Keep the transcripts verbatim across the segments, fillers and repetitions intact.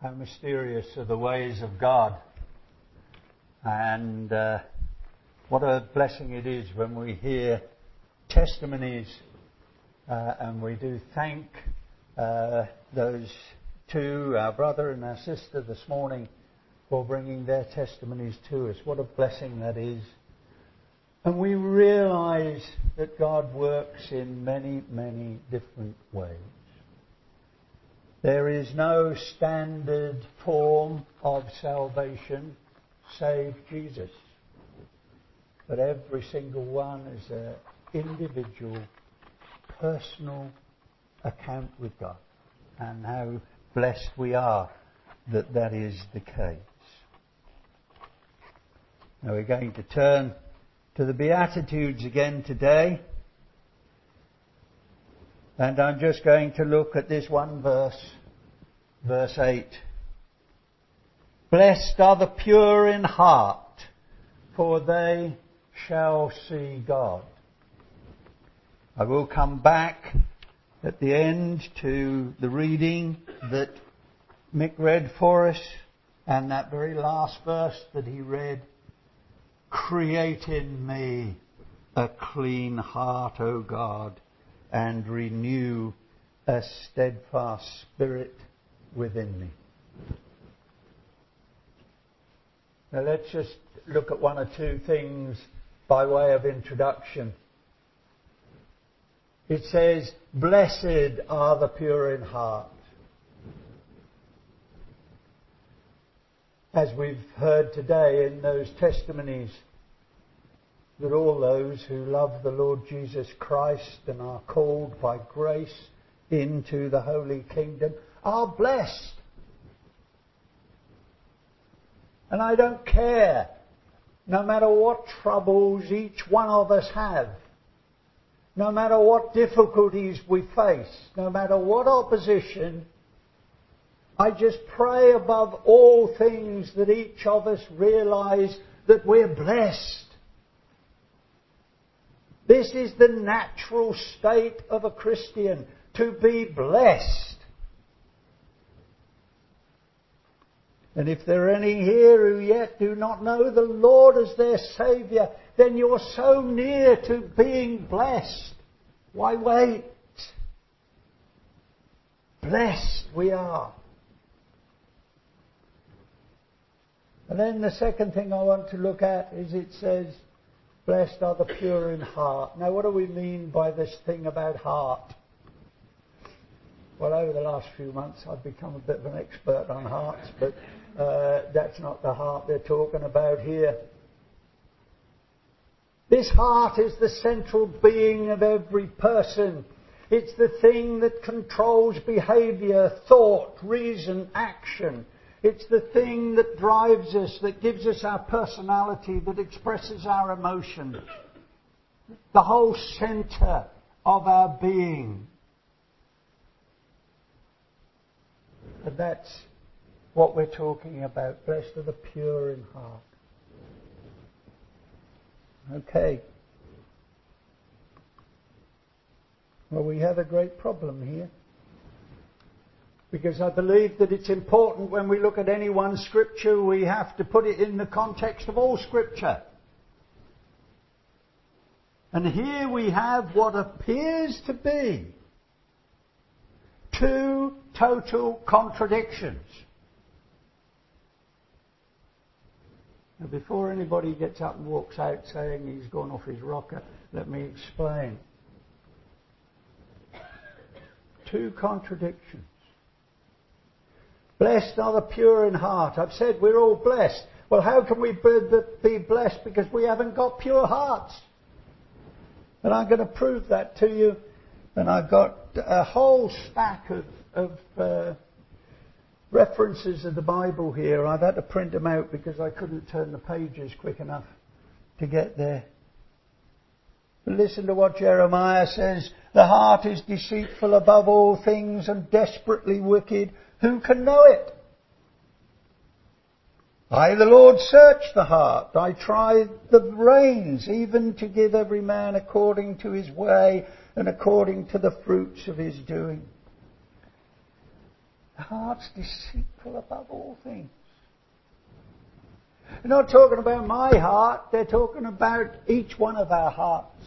How mysterious are the ways of God. And uh, what a blessing it is when we hear testimonies uh, and we do thank uh, those two, our brother and our sister this morning, for bringing their testimonies to us. What a blessing that is. And we realise that God works in many, many different ways. There is no standard form of salvation save Jesus. But every single one is an individual, personal account with God. And how blessed we are that that is the case. Now we're going to turn to the Beatitudes again today. And I'm just going to look at this one verse, verse eight. Blessed are the pure in heart, for they shall see God. I will come back at the end to the reading that Mick read for us, and that very last verse that he read. Create in me a clean heart, O God, and renew a steadfast spirit within me. Now let's just look at one or two things by way of introduction. It says, blessed are the pure in heart. As we've heard today in those testimonies, that all those who love the Lord Jesus Christ and are called by grace into the Holy Kingdom are blessed. And I don't care, no matter what troubles each one of us have, no matter what difficulties we face, no matter what opposition, I just pray above all things that each of us realise that we're blessed. This is the natural state of a Christian, to be blessed. And if there are any here who yet do not know the Lord as their Saviour, then you're so near to being blessed. Why wait? Blessed we are. And then the second thing I want to look at is it says, blessed are the pure in heart. Now what do we mean by this thing about heart? Well, over the last few months I've become a bit of an expert on hearts, but uh, that's not the heart they're talking about here. This heart is the central being of every person. It's the thing that controls behaviour, thought, reason, action. It's the thing that drives us, that gives us our personality, that expresses our emotion. The whole centre of our being. And that's what we're talking about. Blessed are the pure in heart. Okay. Well, we have a great problem here. Because I believe that it's important when we look at any one scripture, we have to put it in the context of all scripture. And here we have what appears to be two total contradictions. Now, before anybody gets up and walks out saying he's gone off his rocker, let me explain. Two contradictions. Blessed are the pure in heart. I've said we're all blessed. Well, how can we be blessed? Because we haven't got pure hearts. And I'm going to prove that to you. And I've got a whole stack of, of uh, references of the Bible here. I've had to print them out because I couldn't turn the pages quick enough to get there. But listen to what Jeremiah says. The heart is deceitful above all things and desperately wicked. Who can know it? I, the Lord, search the heart. I try the reins, even to give every man according to his way and according to the fruits of his doing. The heart's deceitful above all things. They're not talking about my heart, they're talking about each one of our hearts.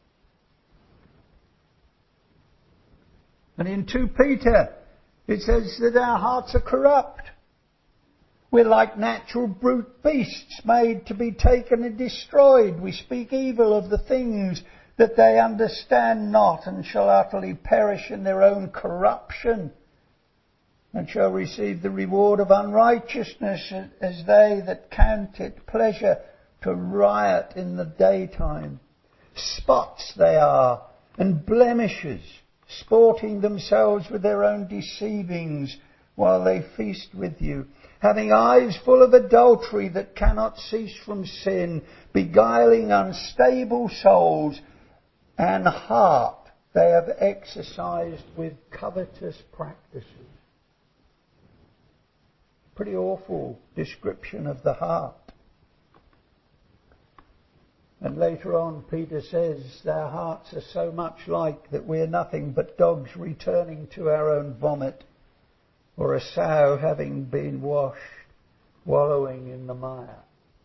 And in Second Peter, it says that our hearts are corrupt. We're like natural brute beasts made to be taken and destroyed. We speak evil of the things that they understand not, and shall utterly perish in their own corruption, and shall receive the reward of unrighteousness, as they that count it pleasure to riot in the daytime. Spots they are, and blemishes, sporting themselves with their own deceivings while they feast with you, having eyes full of adultery that cannot cease from sin, beguiling unstable souls, and heart they have exercised with covetous practices. Pretty awful description of the heart. And later on, Peter says, our hearts are so much like that we're nothing but dogs returning to our own vomit, or a sow having been washed, wallowing in the mire.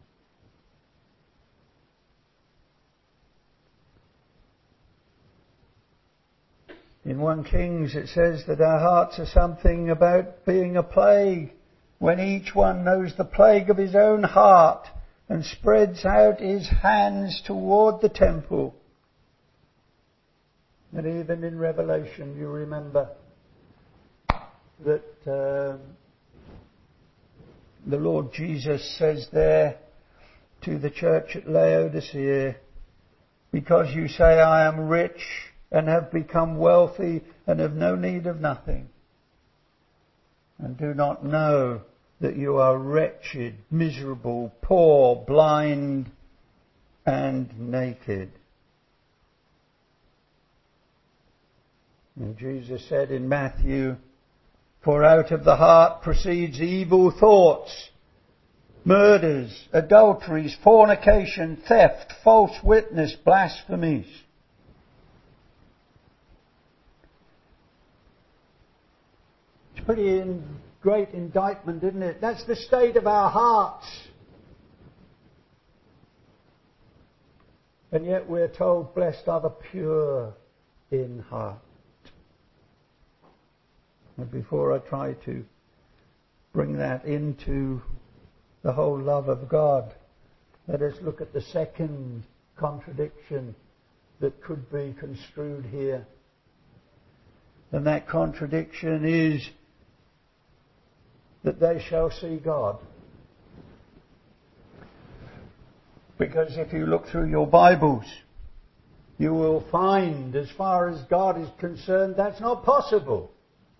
In First Kings it says that our hearts are something about being a plague, when each one knows the plague of his own heart and spreads out his hands toward the temple. And even in Revelation, you remember that uh, the Lord Jesus says there to the church at Laodicea, because you say I am rich and have become wealthy and have no need of nothing, and do not know that you are wretched, miserable, poor, blind, and naked. And Jesus said in Matthew, for out of the heart proceeds evil thoughts, murders, adulteries, fornication, theft, false witness, blasphemies. It's pretty in, great indictment, isn't it? That's the state of our hearts. And yet we're told, blessed are the pure in heart. And before I try to bring that into the whole love of God, let us look at the second contradiction that could be construed here. And that contradiction is that they shall see God. Because if you look through your Bibles, you will find, as far as God is concerned, that's not possible.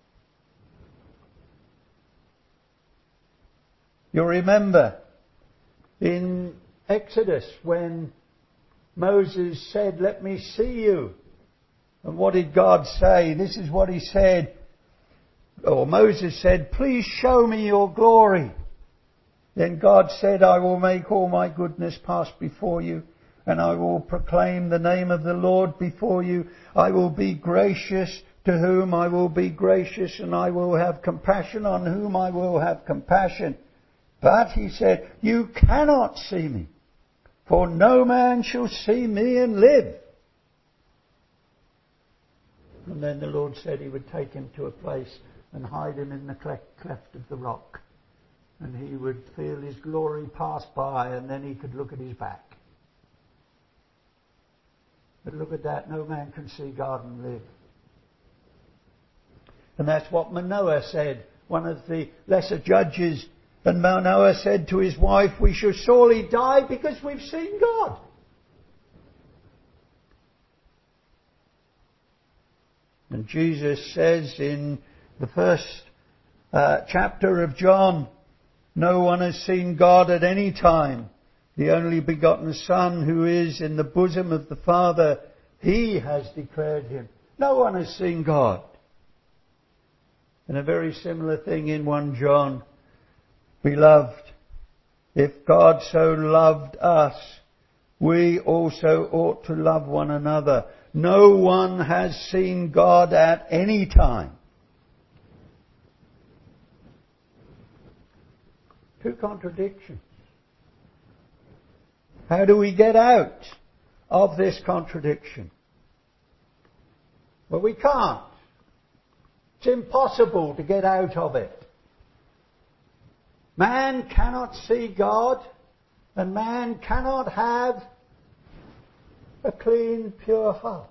You'll remember in Exodus when Moses said, let me see you. And what did God say? This is what he said. Or Moses said, please show me your glory. Then God said, I will make all my goodness pass before you, and I will proclaim the name of the Lord before you. I will be gracious to whom I will be gracious, and I will have compassion on whom I will have compassion. But he said, you cannot see me, for no man shall see me and live. And then the Lord said he would take him to a place and hide him in the cleft of the rock. And he would feel his glory pass by, and then he could look at his back. But look at that, no man can see God and live. And that's what Manoah said, one of the lesser judges. And Manoah said to his wife, we shall surely die because we've seen God. And Jesus says in the first uh, chapter of John, no one has seen God at any time. The only begotten Son who is in the bosom of the Father, he has declared him. No one has seen God. And a very similar thing in First John. Beloved, if God so loved us, we also ought to love one another. No one has seen God at any time. Two contradictions. How do we get out of this contradiction? Well, we can't. It's impossible to get out of it. Man cannot see God, and man cannot have a clean, pure heart.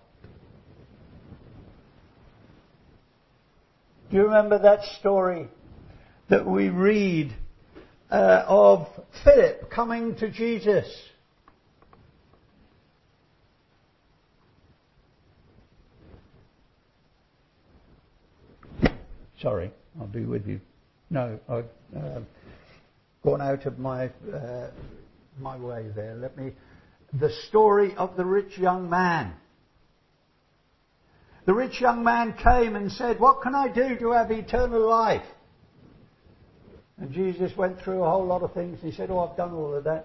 Do you remember that story that we read uh, of Philip coming to Jesus? Sorry, I'll be with you. No, I've uh, gone out of my uh, my way there. Let me. The story of the rich young man. The rich young man came and said, "What can I do to have eternal life?" And Jesus went through a whole lot of things. He said, "Oh, I've done all of that.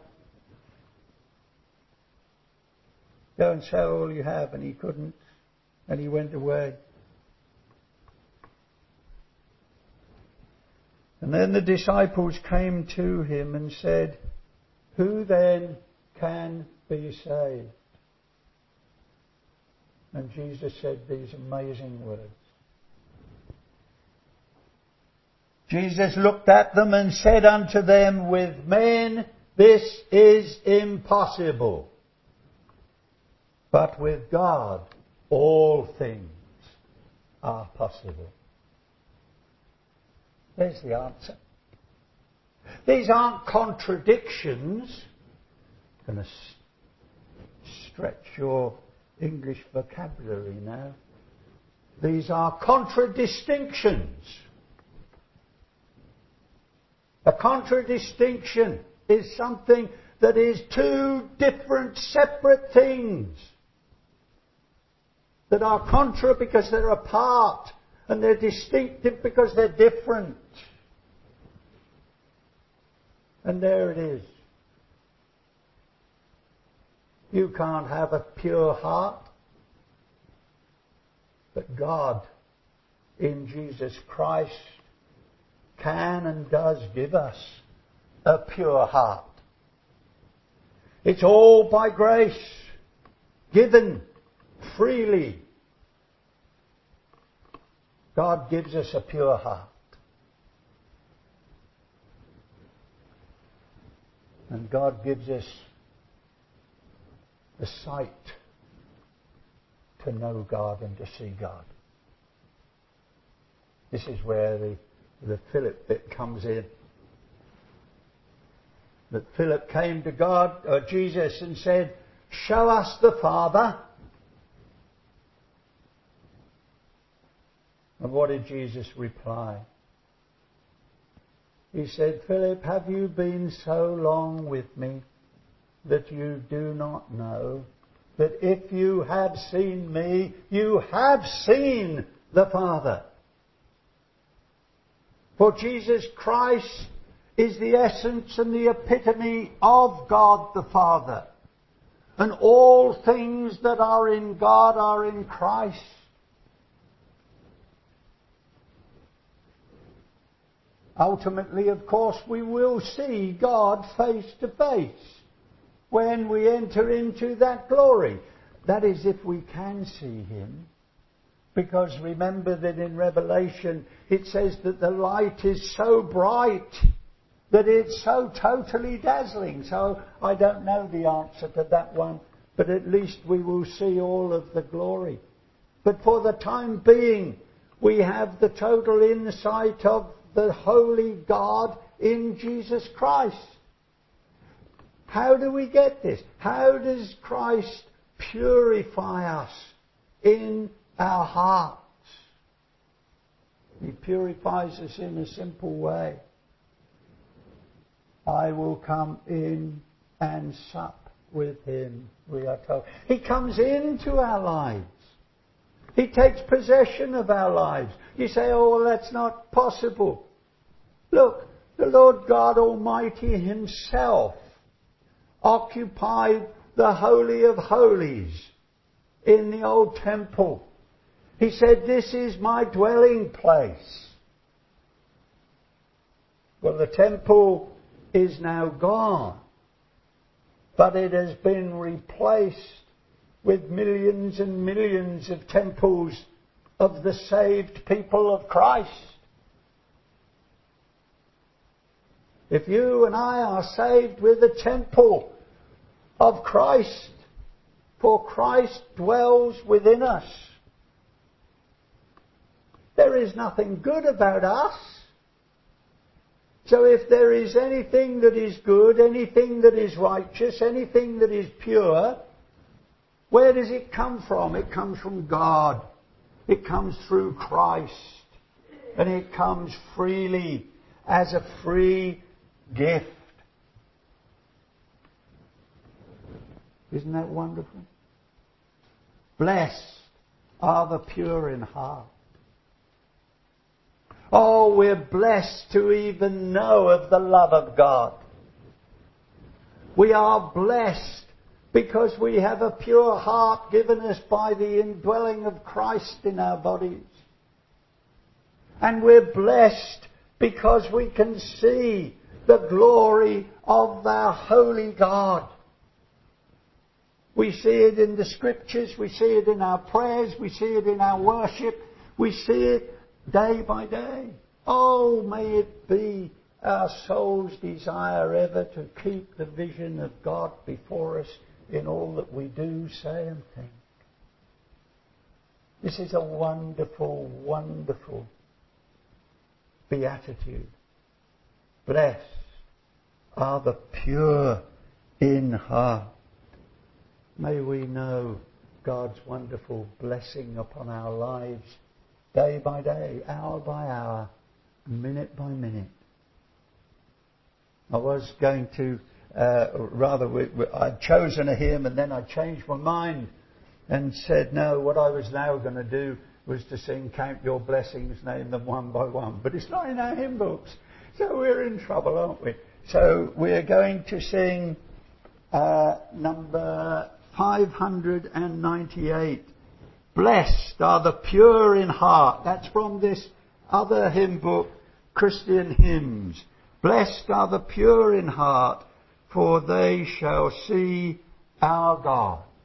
Go and sell all you have." And he couldn't. And he went away. And then the disciples came to him and said, "Who then can be saved?" And Jesus said these amazing words. Jesus looked at them and said unto them, "With men this is impossible, but with God all things are possible." There's the answer. These aren't contradictions. I'm going to stretch your English vocabulary now. These are contradistinctions. A contradistinction is something that is two different, separate things that are contra because they're apart, and they're distinctive because they're different. And there it is. You can't have a pure heart, but God in Jesus Christ can and does give us a pure heart. It's all by grace, given freely. God gives us a pure heart. And God gives us the sight to know God and to see God. This is where the, the Philip bit comes in. That Philip came to God, or Jesus, and said, "Show us the Father." And what did Jesus reply? He said, "Philip, have you been so long with me that you do not know that if you have seen me, you have seen the Father?" For Jesus Christ is the essence and the epitome of God the Father. And all things that are in God are in Christ. Ultimately, of course, we will see God face to face when we enter into that glory. That is, if we can see Him. Because remember that in Revelation it says that the light is so bright that it's so totally dazzling. So I don't know the answer to that one, but at least we will see all of the glory. But for the time being, we have the total insight of the holy God in Jesus Christ. How do we get this? How does Christ purify us in our hearts? He purifies us in a simple way. I will come in and sup with Him, we are told. He comes into our lives. He takes possession of our lives. You say, "Oh, well, that's not possible." Look, the Lord God Almighty Himself occupied the Holy of Holies in the old temple. He said, "This is my dwelling place." Well, the temple is now gone, but it has been replaced with millions and millions of temples of the saved people of Christ. If you and I are saved with the temple of Christ, for Christ dwells within us, there is nothing good about us. So if there is anything that is good, anything that is righteous, anything that is pure, where does it come from? It comes from God. It comes through Christ. And it comes freely as a free gift. Isn't that wonderful? Blessed are the pure in heart. Oh, we're blessed to even know of the love of God. We are blessed because we have a pure heart given us by the indwelling of Christ in our bodies. And we're blessed because we can see the glory of our holy God. We see it in the Scriptures, we see it in our prayers, we see it in our worship, we see it day by day. Oh, may it be our soul's desire ever to keep the vision of God before us in all that we do, say and think. This is a wonderful, wonderful beatitude. Blessed are the pure in heart. May we know God's wonderful blessing upon our lives day by day, hour by hour, minute by minute. I was going to, uh, rather, we, we, I'd chosen a hymn and then I changed my mind and said, no, what I was now going to do was to sing Count Your Blessings, Name Them One by One. But it's not in our hymn books. So we're in trouble, aren't we? So we're going to sing uh, number five hundred ninety-eight. Blessed are the pure in heart. That's from this other hymn book, Christian Hymns. Blessed are the pure in heart, for they shall see our God.